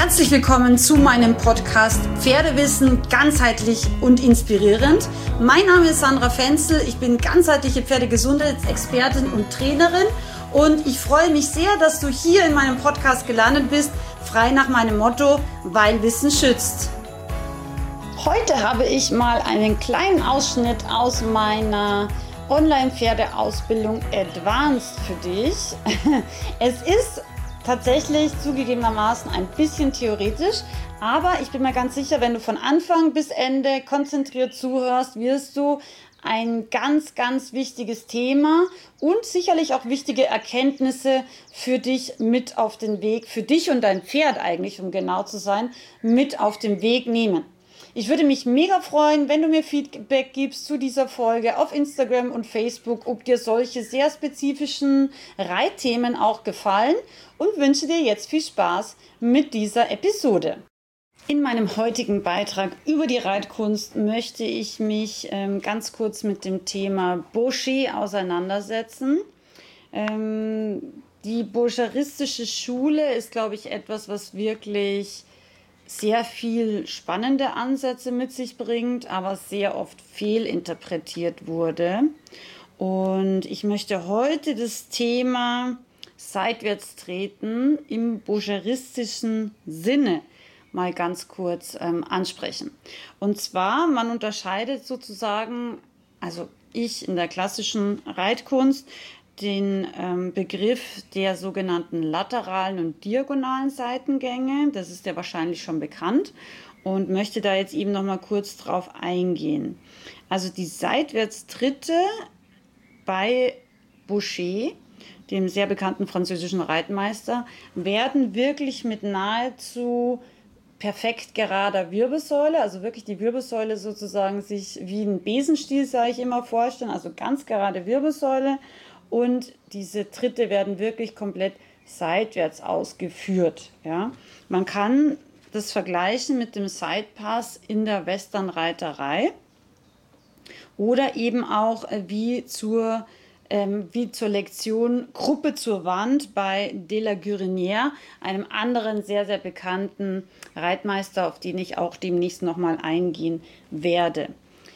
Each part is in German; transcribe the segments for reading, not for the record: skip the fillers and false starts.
Herzlich willkommen zu meinem Podcast Pferdewissen ganzheitlich und inspirierend. Mein Name ist Sandra Fenzel, ich bin ganzheitliche Pferdegesundheitsexpertin und Trainerin und ich freue mich sehr, dass du hier in meinem Podcast gelandet bist, frei nach meinem Motto, weil Wissen schützt. Heute habe ich mal einen kleinen Ausschnitt aus meiner Online-Pferdeausbildung Advanced für dich. Es ist tatsächlich zugegebenermaßen ein bisschen theoretisch, aber ich bin mir ganz sicher, wenn du von Anfang bis Ende konzentriert zuhörst, wirst du ein ganz, ganz wichtiges Thema und sicherlich auch wichtige Erkenntnisse für dich mit auf den Weg, für dich und dein Pferd eigentlich, um genau zu sein, mit auf den Weg nehmen. Ich würde mich mega freuen, wenn du mir Feedback gibst zu dieser Folge auf Instagram und Facebook, ob dir solche sehr spezifischen Reitthemen auch gefallen und wünsche dir jetzt viel Spaß mit dieser Episode. In meinem heutigen Beitrag über die Reitkunst möchte ich mich ganz kurz mit dem Thema Boucher auseinandersetzen. Die boucheristische Schule ist, glaube ich, etwas, was wirklich sehr viel spannende Ansätze mit sich bringt, aber sehr oft fehlinterpretiert wurde. Und ich möchte heute das Thema Seitwärtstreten im boucheristischen Sinne mal ganz kurz ansprechen. Und zwar, man unterscheidet sozusagen, also ich in der klassischen Reitkunst, den Begriff der sogenannten lateralen und diagonalen Seitengänge. Das ist ja wahrscheinlich schon bekannt und möchte da jetzt eben noch mal kurz drauf eingehen. Also die Seitwärtstritte bei Boucher, dem sehr bekannten französischen Reitmeister, werden wirklich mit nahezu perfekt gerader Wirbelsäule, also wirklich die Wirbelsäule sozusagen sich wie ein Besenstiel, sage ich immer, vorstellen, also ganz gerade Wirbelsäule. Und diese Tritte werden wirklich komplett seitwärts ausgeführt. Ja? Man kann das vergleichen mit dem Sidepass in der Westernreiterei oder eben auch wie zur Lektion Gruppe zur Wand bei De la Guérinière, einem anderen sehr, sehr bekannten Reitmeister, auf den ich auch demnächst nochmal eingehen werde.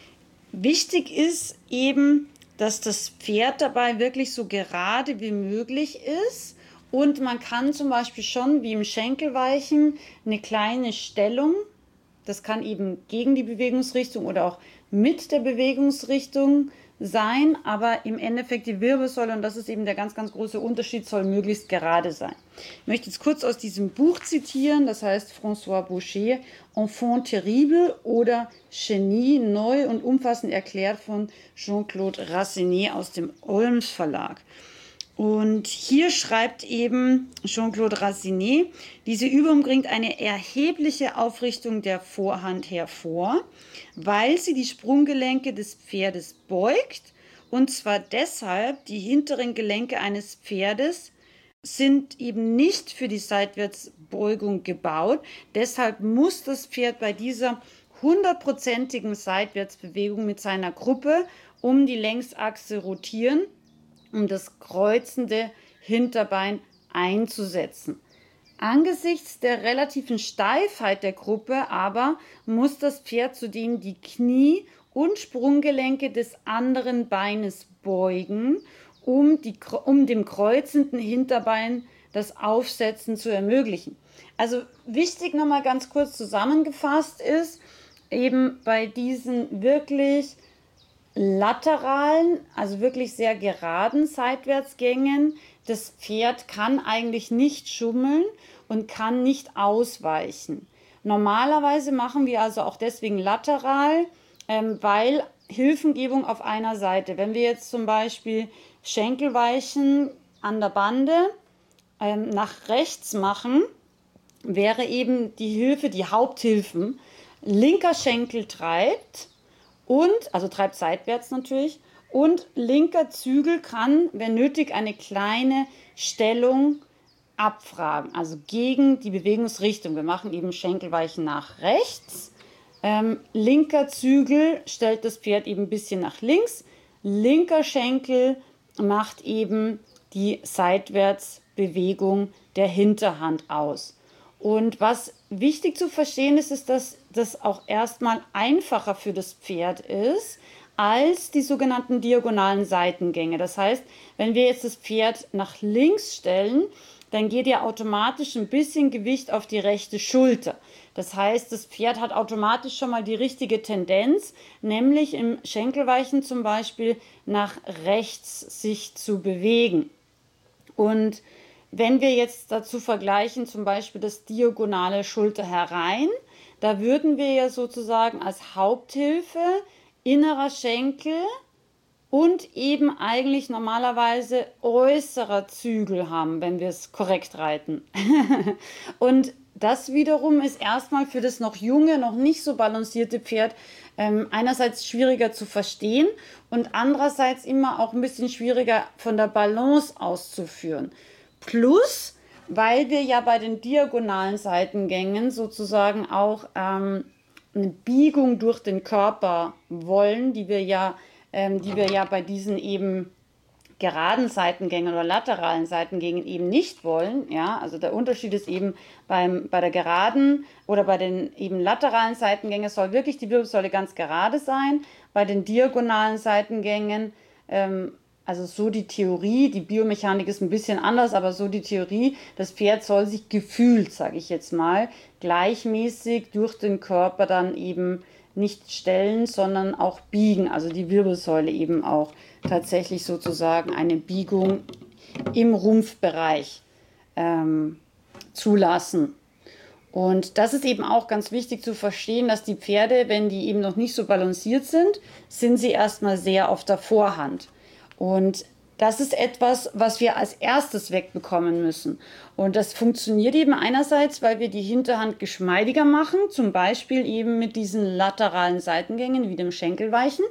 Wichtig ist eben, dass das Pferd dabei wirklich so gerade wie möglich ist und man kann zum Beispiel schon wie im Schenkelweichen eine kleine Stellung, das kann eben gegen die Bewegungsrichtung oder auch mit der Bewegungsrichtung sein, aber im Endeffekt die Wirbelsäule, und das ist eben der ganz, ganz große Unterschied, soll möglichst gerade sein. Ich möchte jetzt kurz aus diesem Buch zitieren, das heißt François Boucher, Enfant terrible oder Genie, neu und umfassend erklärt von Jean-Claude Rassinet aus dem Olms Verlag. Und hier schreibt eben Jean-Claude Rassinet, diese Übung bringt eine erhebliche Aufrichtung der Vorhand hervor, weil sie die Sprunggelenke des Pferdes beugt, und zwar deshalb, die hinteren Gelenke eines Pferdes sind eben nicht für die Seitwärtsbeugung gebaut. Deshalb muss das Pferd bei dieser 100%igen Seitwärtsbewegung mit seiner Gruppe um die Längsachse rotieren, um das kreuzende Hinterbein einzusetzen. Angesichts der relativen Steifheit der Gruppe aber muss das Pferd zudem die Knie- und Sprunggelenke des anderen Beines beugen, um dem kreuzenden Hinterbein das Aufsetzen zu ermöglichen. Also wichtig nochmal ganz kurz zusammengefasst ist, eben bei diesen wirklich lateralen, also wirklich sehr geraden Seitwärtsgängen, das Pferd kann eigentlich nicht schummeln und kann nicht ausweichen. Normalerweise machen wir also auch deswegen lateral, weil Hilfengebung auf einer Seite. Wenn wir jetzt zum Beispiel Schenkelweichen an der Bande nach rechts machen, wäre eben die Hilfe, die Haupthilfen, linker Schenkel treibt, also treibt seitwärts natürlich, und linker Zügel kann, wenn nötig, eine kleine Stellung abfragen, also gegen die Bewegungsrichtung. Wir machen eben Schenkelweichen nach rechts, linker Zügel stellt das Pferd eben ein bisschen nach links, linker Schenkel macht eben die Seitwärtsbewegung der Hinterhand aus. Und was wichtig zu verstehen ist, ist, dass das auch erstmal einfacher für das Pferd ist als die sogenannten diagonalen Seitengänge. Das heißt, wenn wir jetzt das Pferd nach links stellen, dann geht ja automatisch ein bisschen Gewicht auf die rechte Schulter. Das heißt, das Pferd hat automatisch schon mal die richtige Tendenz, nämlich im Schenkelweichen zum Beispiel nach rechts sich zu bewegen. Und wenn wir jetzt dazu vergleichen, zum Beispiel das diagonale Schulter herein, da würden wir ja sozusagen als Haupthilfe innerer Schenkel und eben eigentlich normalerweise äußerer Zügel haben, wenn wir es korrekt reiten. Und das wiederum ist erstmal für das noch junge, noch nicht so balancierte Pferd einerseits schwieriger zu verstehen und andererseits immer auch ein bisschen schwieriger von der Balance auszuführen. Plus, weil wir ja bei den diagonalen Seitengängen sozusagen auch eine Biegung durch den Körper wollen, die wir ja bei diesen eben geraden Seitengängen oder lateralen Seitengängen eben nicht wollen. Ja? Also der Unterschied ist eben bei der geraden oder bei den eben lateralen Seitengängen soll wirklich die Wirbelsäule ganz gerade sein. Bei den diagonalen Seitengängen, also so die Theorie, die Biomechanik ist ein bisschen anders, aber so die Theorie, das Pferd soll sich gefühlt, sage ich jetzt mal, gleichmäßig durch den Körper dann eben nicht stellen, sondern auch biegen, also die Wirbelsäule eben auch tatsächlich sozusagen eine Biegung im Rumpfbereich zulassen. Und das ist eben auch ganz wichtig zu verstehen, dass die Pferde, wenn die eben noch nicht so balanciert sind, sind sie erstmal sehr auf der Vorhand. Und das ist etwas, was wir als erstes wegbekommen müssen. Und das funktioniert eben einerseits, weil wir die Hinterhand geschmeidiger machen, zum Beispiel eben mit diesen lateralen Seitengängen wie dem Schenkelweichen.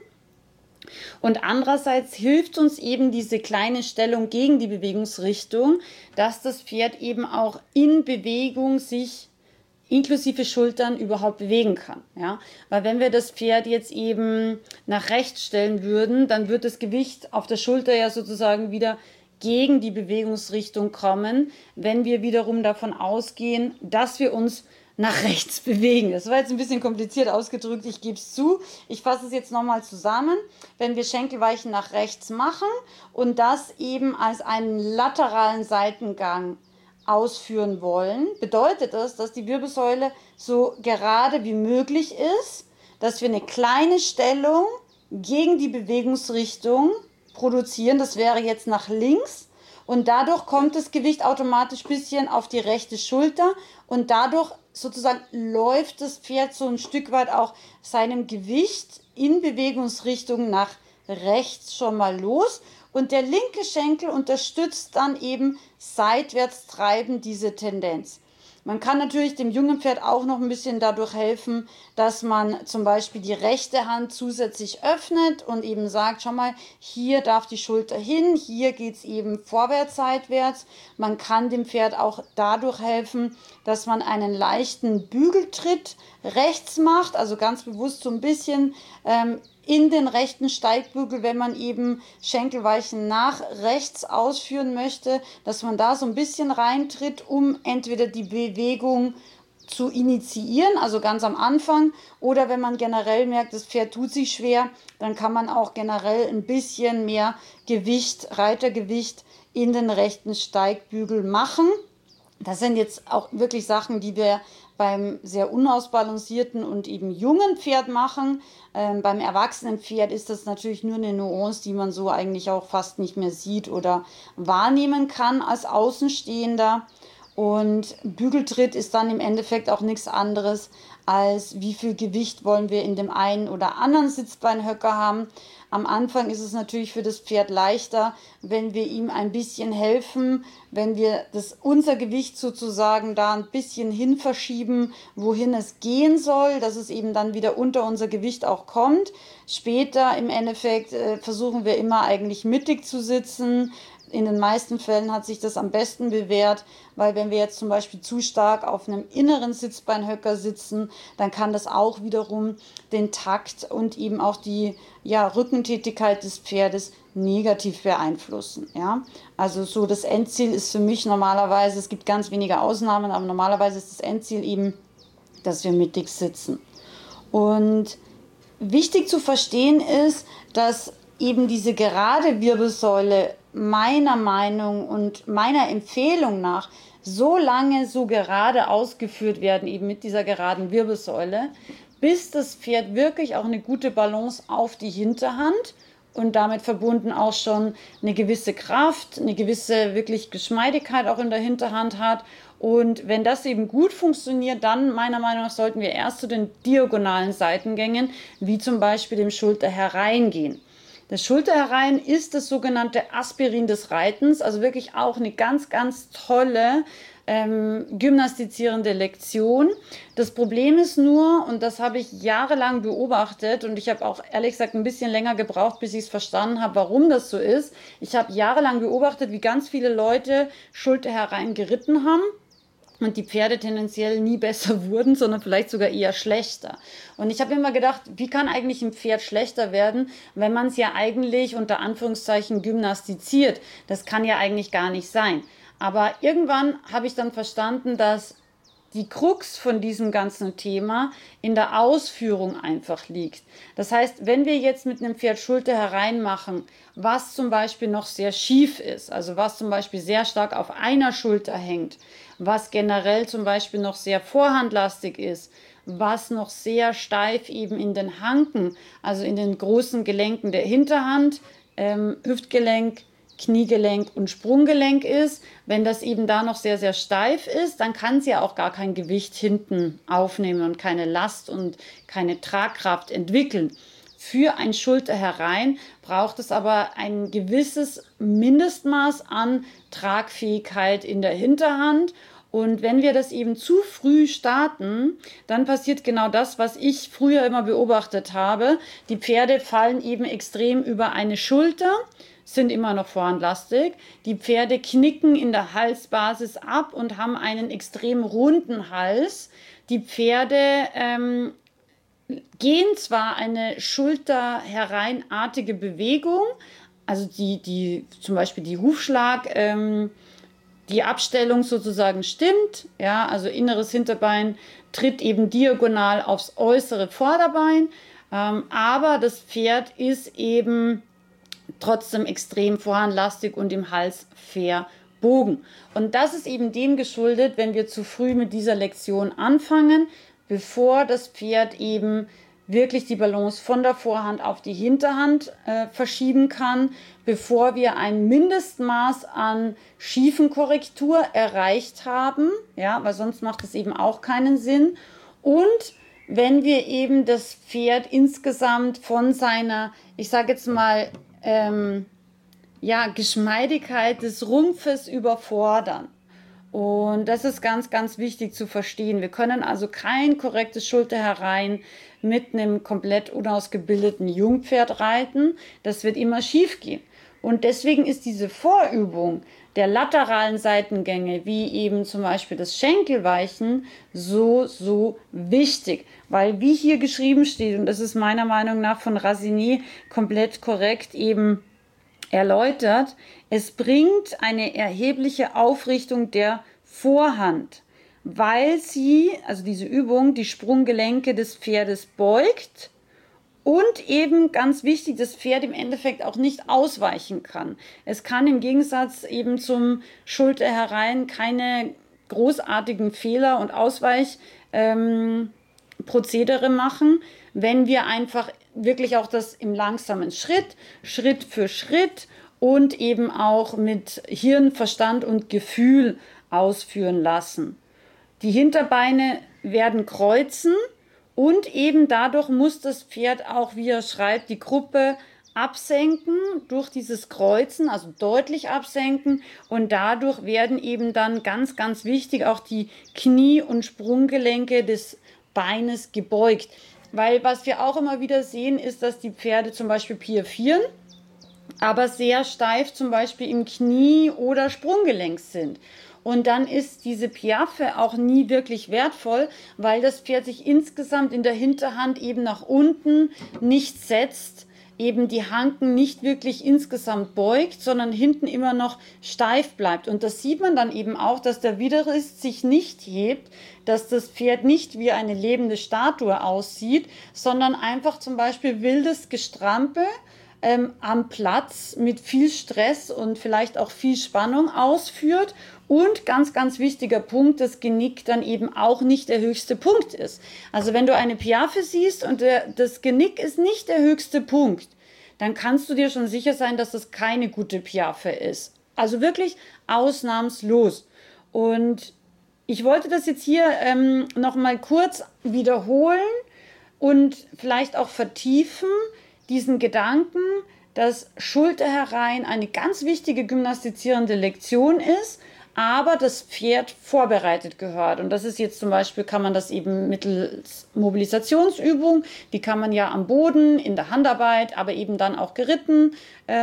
Und andererseits hilft uns eben diese kleine Stellung gegen die Bewegungsrichtung, dass das Pferd eben auch in Bewegung sich inklusive Schultern überhaupt bewegen kann. Ja? Weil wenn wir das Pferd jetzt eben nach rechts stellen würden, dann wird das Gewicht auf der Schulter ja sozusagen wieder gegen die Bewegungsrichtung kommen, wenn wir wiederum davon ausgehen, dass wir uns nach rechts bewegen. Das war jetzt ein bisschen kompliziert ausgedrückt, ich gebe es zu. Ich fasse es jetzt nochmal zusammen. Wenn wir Schenkelweichen nach rechts machen und das eben als einen lateralen Seitengang ausführen wollen, bedeutet das, dass die Wirbelsäule so gerade wie möglich ist, dass wir eine kleine Stellung gegen die Bewegungsrichtung produzieren. Das wäre jetzt nach links und dadurch kommt das Gewicht automatisch ein bisschen auf die rechte Schulter und dadurch sozusagen läuft das Pferd so ein Stück weit auch seinem Gewicht in Bewegungsrichtung nach rechts schon mal los. Und der linke Schenkel unterstützt dann eben seitwärts treibend diese Tendenz. Man kann natürlich dem jungen Pferd auch noch ein bisschen dadurch helfen, dass man zum Beispiel die rechte Hand zusätzlich öffnet und eben sagt, schau mal, hier darf die Schulter hin, hier geht es eben vorwärts, seitwärts. Man kann dem Pferd auch dadurch helfen, dass man einen leichten Bügeltritt rechts macht, also ganz bewusst so ein bisschen in den rechten Steigbügel, wenn man eben Schenkelweichen nach rechts ausführen möchte, dass man da so ein bisschen reintritt, um entweder die Bewegung zu initiieren, also ganz am Anfang, oder wenn man generell merkt, das Pferd tut sich schwer, dann kann man auch generell ein bisschen mehr Gewicht, Reitergewicht in den rechten Steigbügel machen. Das sind jetzt auch wirklich Sachen, die wir beim sehr unausbalancierten und eben jungen Pferd machen. Beim erwachsenen Pferd ist das natürlich nur eine Nuance, die man so eigentlich auch fast nicht mehr sieht oder wahrnehmen kann als Außenstehender. Und Bügeltritt ist dann im Endeffekt auch nichts anderes, als wie viel Gewicht wollen wir in dem einen oder anderen Sitzbeinhöcker haben. Am Anfang ist es natürlich für das Pferd leichter, wenn wir ihm ein bisschen helfen, wenn wir unser Gewicht sozusagen da ein bisschen hin verschieben, wohin es gehen soll, dass es eben dann wieder unter unser Gewicht auch kommt. Später im Endeffekt versuchen wir immer eigentlich mittig zu sitzen. In den meisten Fällen hat sich das am besten bewährt, weil wenn wir jetzt zum Beispiel zu stark auf einem inneren Sitzbeinhöcker sitzen, dann kann das auch wiederum den Takt und eben auch die Rückentätigkeit des Pferdes negativ beeinflussen. Ja? Also so das Endziel ist für mich normalerweise, es gibt ganz wenige Ausnahmen, aber normalerweise ist das Endziel eben, dass wir mittig sitzen. Und wichtig zu verstehen ist, dass eben diese gerade Wirbelsäule meiner Meinung und meiner Empfehlung nach so lange so gerade ausgeführt werden, eben mit dieser geraden Wirbelsäule, bis das Pferd wirklich auch eine gute Balance auf die Hinterhand und damit verbunden auch schon eine gewisse Kraft, eine gewisse wirklich Geschmeidigkeit auch in der Hinterhand hat. Und wenn das eben gut funktioniert, dann meiner Meinung nach sollten wir erst zu den diagonalen Seitengängen, wie zum Beispiel dem Schulterherein gehen. Das Schulterherein ist das sogenannte Aspirin des Reitens, also wirklich auch eine ganz, ganz tolle gymnastizierende Lektion. Das Problem ist nur, und das habe ich jahrelang beobachtet und ich habe auch ehrlich gesagt ein bisschen länger gebraucht, bis ich es verstanden habe, warum das so ist. Ich habe jahrelang beobachtet, wie ganz viele Leute Schulterherein geritten haben und die Pferde tendenziell nie besser wurden, sondern vielleicht sogar eher schlechter. Und ich habe immer gedacht, wie kann eigentlich ein Pferd schlechter werden, wenn man es ja eigentlich unter Anführungszeichen gymnastiziert? Das kann ja eigentlich gar nicht sein. Aber irgendwann habe ich dann verstanden, dass die Krux von diesem ganzen Thema in der Ausführung einfach liegt. Das heißt, wenn wir jetzt mit einem Pferd Schulter hereinmachen, was zum Beispiel noch sehr schief ist, also was zum Beispiel sehr stark auf einer Schulter hängt, was generell zum Beispiel noch sehr vorhandlastig ist, was noch sehr steif eben in den Hanken, also in den großen Gelenken der Hinterhand, Hüftgelenk, Kniegelenk und Sprunggelenk ist. Wenn das eben da noch sehr, sehr steif ist, dann kann sie ja auch gar kein Gewicht hinten aufnehmen und keine Last und keine Tragkraft entwickeln. Für ein Schulterherein braucht es aber ein gewisses Mindestmaß an Tragfähigkeit in der Hinterhand. Und wenn wir das eben zu früh starten, dann passiert genau das, was ich früher immer beobachtet habe. Die Pferde fallen eben extrem über eine Schulter, sind immer noch vorhandlastig. Die Pferde knicken in der Halsbasis ab und haben einen extrem runden Hals. Die Pferde gehen zwar eine schulterhereinartige Bewegung, also zum Beispiel die Hufschlag, die Abstellung sozusagen stimmt, ja, also inneres Hinterbein tritt eben diagonal aufs äußere Vorderbein, aber das Pferd ist eben trotzdem extrem vorhandlastig und im Hals verbogen. Und das ist eben dem geschuldet, wenn wir zu früh mit dieser Lektion anfangen, bevor das Pferd eben wirklich die Balance von der Vorhand auf die Hinterhand verschieben kann, bevor wir ein Mindestmaß an Schiefenkorrektur erreicht haben, ja, weil sonst macht es eben auch keinen Sinn. Und wenn wir eben das Pferd insgesamt von seiner, ich sage jetzt mal, Geschmeidigkeit des Rumpfes überfordern. Und das ist ganz, ganz wichtig zu verstehen. Wir können also kein korrektes Schulterherein mit einem komplett unausgebildeten Jungpferd reiten. Das wird immer schief gehen. Und deswegen ist diese Vorübung der lateralen Seitengänge, wie eben zum Beispiel das Schenkelweichen, so, so wichtig. Weil wie hier geschrieben steht, und das ist meiner Meinung nach von Rassini komplett korrekt eben erläutert, es bringt eine erhebliche Aufrichtung der Vorhand, weil sie, also diese Übung, die Sprunggelenke des Pferdes beugt und eben ganz wichtig, das Pferd im Endeffekt auch nicht ausweichen kann. Es kann im Gegensatz eben zum Schulterherein keine großartigen Fehler und Ausweichprozedere machen, wenn wir einfach wirklich auch das im langsamen Schritt, Schritt für Schritt und eben auch mit Hirn, Verstand und Gefühl ausführen lassen. Die Hinterbeine werden kreuzen und eben dadurch muss das Pferd auch, wie er schreibt, die Gruppe absenken durch dieses Kreuzen, also deutlich absenken, und dadurch werden eben dann ganz, ganz wichtig auch die Knie- und Sprunggelenke des Beines gebeugt. Weil was wir auch immer wieder sehen, ist, dass die Pferde zum Beispiel piaffieren, aber sehr steif zum Beispiel im Knie oder Sprunggelenk sind. Und dann ist diese Piaffe auch nie wirklich wertvoll, weil das Pferd sich insgesamt in der Hinterhand eben nach unten nicht setzt, eben die Hanken nicht wirklich insgesamt beugt, sondern hinten immer noch steif bleibt. Und das sieht man dann eben auch, dass der Widerrist sich nicht hebt, dass das Pferd nicht wie eine lebende Statue aussieht, sondern einfach zum Beispiel wildes Gestrampel am Platz mit viel Stress und vielleicht auch viel Spannung ausführt. Und ganz, ganz wichtiger Punkt, das Genick dann eben auch nicht der höchste Punkt ist. Also wenn du eine Piaffe siehst und das Genick ist nicht der höchste Punkt, dann kannst du dir schon sicher sein, dass das keine gute Piaffe ist. Also wirklich ausnahmslos. Und ich wollte das jetzt hier noch mal kurz wiederholen und vielleicht auch vertiefen, diesen Gedanken, dass Schulter herein eine ganz wichtige gymnastizierende Lektion ist, aber das Pferd vorbereitet gehört. Und das ist jetzt zum Beispiel, kann man das eben mittels Mobilisationsübung, die kann man ja am Boden, in der Handarbeit, aber eben dann auch geritten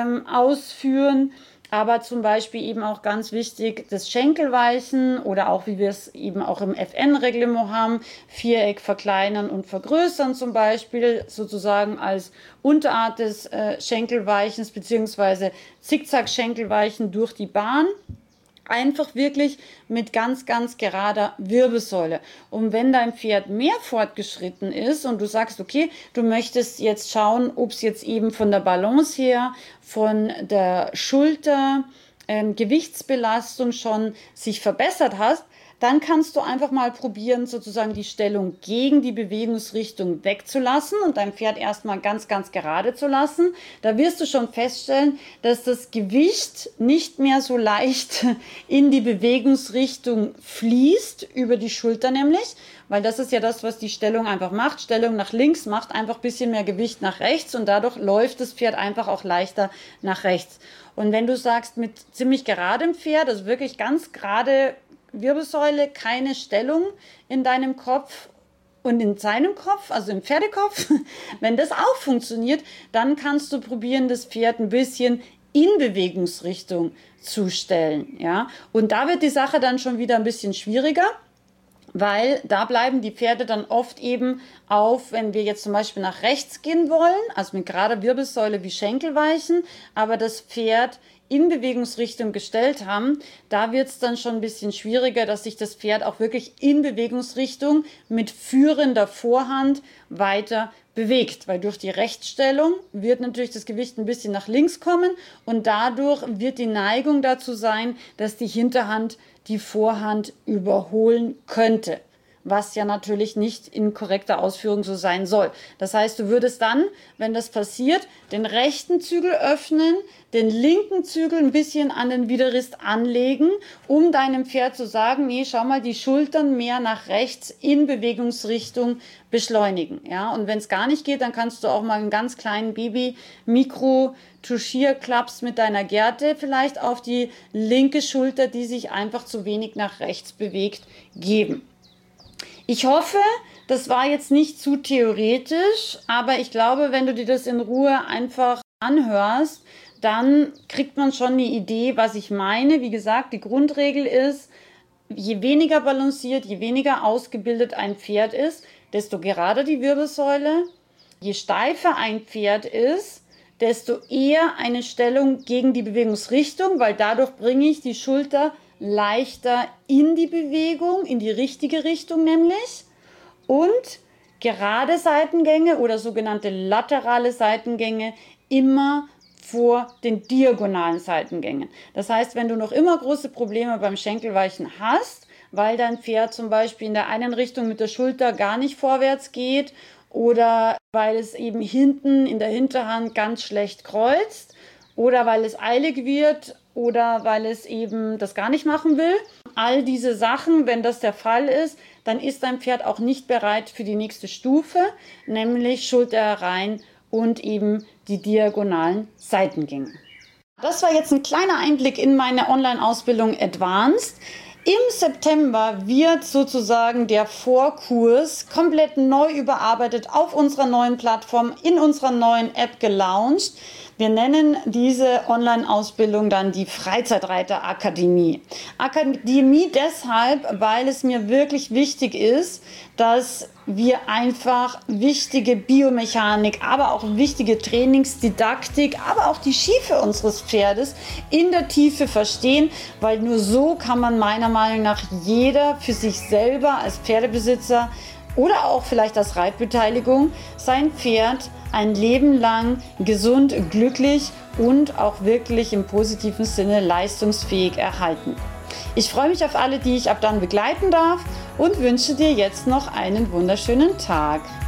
ausführen. Aber zum Beispiel eben auch ganz wichtig, das Schenkelweichen oder auch, wie wir es eben auch im FN-Reglement haben, Viereck verkleinern und vergrößern zum Beispiel, sozusagen als Unterart des Schenkelweichens beziehungsweise Zickzack-Schenkelweichen durch die Bahn. Einfach wirklich mit ganz, ganz gerader Wirbelsäule. Und wenn dein Pferd mehr fortgeschritten ist und du sagst, okay, du möchtest jetzt schauen, ob es jetzt eben von der Balance her, von der Schulter, Gewichtsbelastung schon sich verbessert hast, dann kannst du einfach mal probieren, sozusagen die Stellung gegen die Bewegungsrichtung wegzulassen und dein Pferd erstmal ganz, ganz gerade zu lassen. Da wirst du schon feststellen, dass das Gewicht nicht mehr so leicht in die Bewegungsrichtung fließt, über die Schulter nämlich, weil das ist ja das, was die Stellung einfach macht. Stellung nach links macht einfach ein bisschen mehr Gewicht nach rechts und dadurch läuft das Pferd einfach auch leichter nach rechts. Und wenn du sagst, mit ziemlich geradem Pferd, also wirklich ganz gerade Wirbelsäule, keine Stellung in deinem Kopf und in seinem Kopf, also im Pferdekopf, wenn das auch funktioniert, dann kannst du probieren, das Pferd ein bisschen in Bewegungsrichtung zu stellen, ja. Und da wird die Sache dann schon wieder ein bisschen schwieriger, weil da bleiben die Pferde dann oft eben auf, wenn wir jetzt zum Beispiel nach rechts gehen wollen, also mit gerader Wirbelsäule wie Schenkelweichen, aber das Pferd in Bewegungsrichtung gestellt haben, da wird es dann schon ein bisschen schwieriger, dass sich das Pferd auch wirklich in Bewegungsrichtung mit führender Vorhand weiter bewegt, weil durch die Rechtsstellung wird natürlich das Gewicht ein bisschen nach links kommen und dadurch wird die Neigung dazu sein, dass die Hinterhand die Vorhand überholen könnte, was ja natürlich nicht in korrekter Ausführung so sein soll. Das heißt, du würdest dann, wenn das passiert, den rechten Zügel öffnen, den linken Zügel ein bisschen an den Widerrist anlegen, um deinem Pferd zu sagen, nee, schau mal, die Schultern mehr nach rechts in Bewegungsrichtung beschleunigen. Ja? Und wenn es gar nicht geht, dann kannst du auch mal einen ganz kleinen Baby-Mikro-Touchierklaps mit deiner Gerte vielleicht auf die linke Schulter, die sich einfach zu wenig nach rechts bewegt, geben. Ich hoffe, das war jetzt nicht zu theoretisch, aber ich glaube, wenn du dir das in Ruhe einfach anhörst, dann kriegt man schon eine Idee, was ich meine. Wie gesagt, die Grundregel ist, je weniger balanciert, je weniger ausgebildet ein Pferd ist, desto gerader die Wirbelsäule. Je steifer ein Pferd ist, desto eher eine Stellung gegen die Bewegungsrichtung, weil dadurch bringe ich die Schulter leichter in die Bewegung, in die richtige Richtung nämlich. Und gerade Seitengänge oder sogenannte laterale Seitengänge immer vor den diagonalen Seitengängen. Das heißt, wenn du noch immer große Probleme beim Schenkelweichen hast, weil dein Pferd zum Beispiel in der einen Richtung mit der Schulter gar nicht vorwärts geht oder weil es eben hinten in der Hinterhand ganz schlecht kreuzt oder weil es eilig wird oder weil es eben das gar nicht machen will. All diese Sachen, wenn das der Fall ist, dann ist dein Pferd auch nicht bereit für die nächste Stufe, nämlich Schulter herein und eben die diagonalen Seitengänge. Das war jetzt ein kleiner Einblick in meine Online-Ausbildung Advanced. Im September wird sozusagen der Vorkurs komplett neu überarbeitet auf unserer neuen Plattform, in unserer neuen App gelauncht. Wir nennen diese Online-Ausbildung dann die Freizeitreiter-Akademie. Akademie deshalb, weil es mir wirklich wichtig ist, dass wir einfach wichtige Biomechanik, aber auch wichtige Trainingsdidaktik, aber auch die Schiefe unseres Pferdes in der Tiefe verstehen, weil nur so kann man meiner Meinung nach jeder für sich selber als Pferdebesitzer oder auch vielleicht als Reitbeteiligung sein Pferd ein Leben lang gesund, glücklich und auch wirklich im positiven Sinne leistungsfähig erhalten. Ich freue mich auf alle, die ich ab dann begleiten darf und wünsche dir jetzt noch einen wunderschönen Tag.